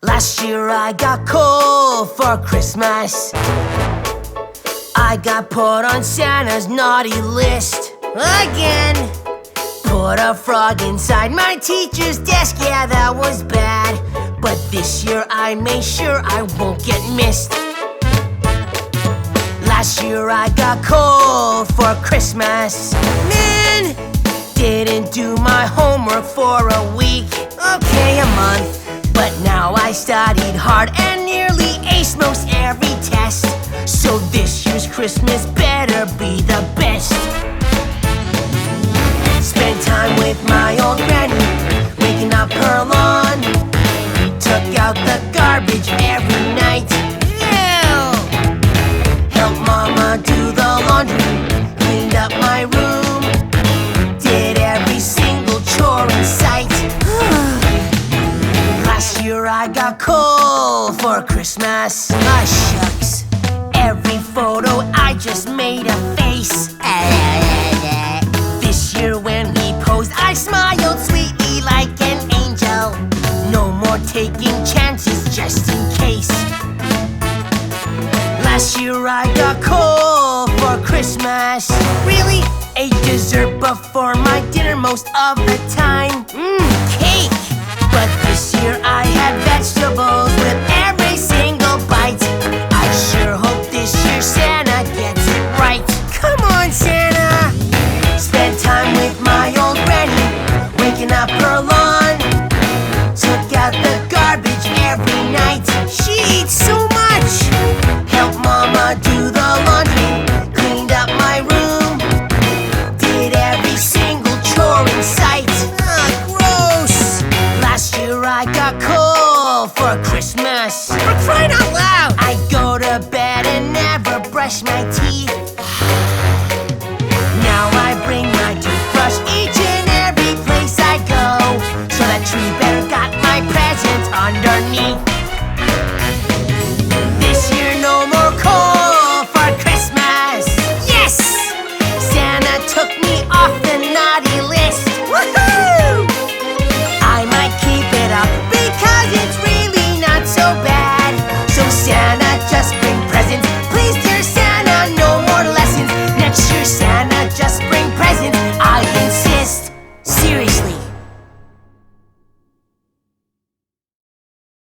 Last year I got coal for Christmas. I got put on Santa's naughty list again. Put a frog inside my teacher's desk, yeah, that was bad. But this year I made sure I won't get missed. Last year I got coal for Christmas. Man, didn't do my homework for a week, okay, a month. But now I studied hard and nearly aced most every test. So this year's Christmas better be the best. Spent time with my old granny, waking up her lawn. Took out the garbage every night. Ew! Helped mama do the laundry, cleaned up my room, did every single chore in sight. Last year I got coal for Christmas. Ah, shucks. Every photo I just made a face. This year when he posed, I smiled sweetly like an angel. No more taking chances just in case. Last year I got coal for Christmas. Really? Ate dessert before my dinner most of the time. Cake! But this year I had vegetables with every single bite. I sure hope this year Santa gets it right. Come on, Santa! Spent time with my old granny, waking up her lawn. Took out the garbage every night. She eats so much! Helped mama do the laundry, cleaned up my room, did every single chore in sight. Gross! Last year I got coal for Christmas. For crying out loud! I go to bed and never brush my teeth. Now I bring my toothbrush each and every place I go. So that tree better got my presents underneath. This year no more coal for Christmas. Yes! Santa took me off